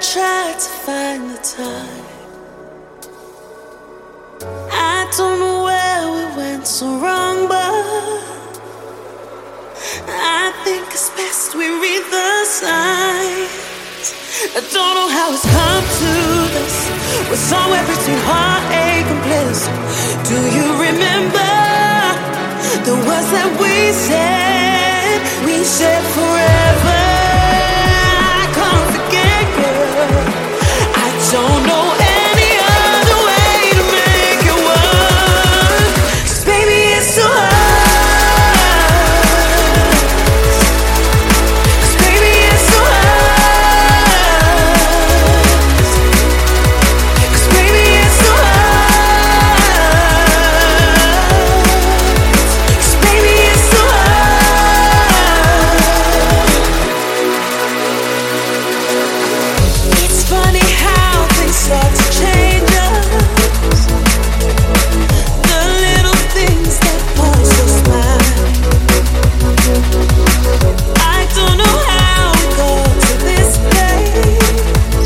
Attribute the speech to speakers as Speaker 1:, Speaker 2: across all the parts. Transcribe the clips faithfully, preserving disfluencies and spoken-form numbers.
Speaker 1: tried to find the time. I don't know where we went so wrong, but I think it's best we read the signs. I don't know how it's come to this. We're somewhere between heartache and bliss. Do you remember the words that we said? We said forever. I can't forget you. I don't know any other way to make it work. 'Cause baby, it's so hard. 'Cause baby, it's so hard. 'Cause baby, it's so hard. 'Cause baby, it's so hard. It's funny how things start to change us. The little things that pause your smile. I don't know how we got to this place.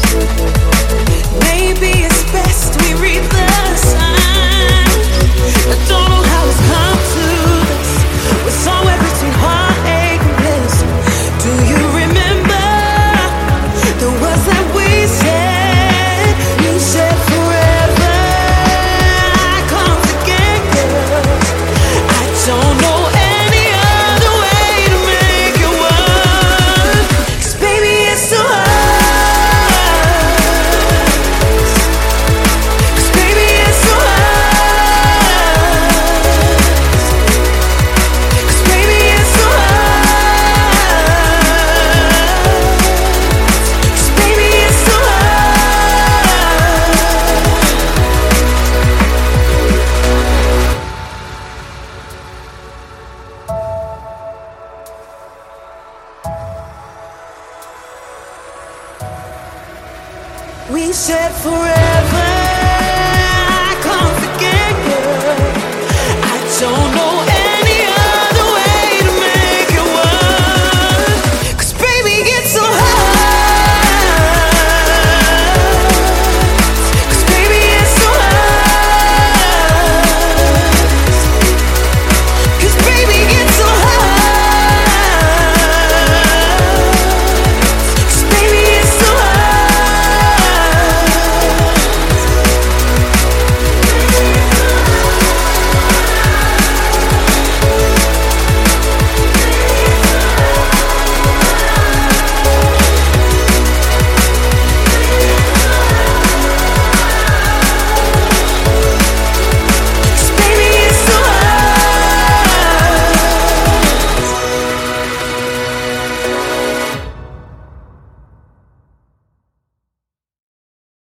Speaker 1: Maybe it's best we read the signs. I don't know how it's come to this. We're somewhere between heartache and bliss. Do you remember the words that we said? We said forever. I can't forget you. I don't know any other way to make it work. 'Cause baby, it's so hard. 'Cause baby, it's so hard. 'Cause baby, it's so hard. 'Cause baby, it's so hard. We said forever.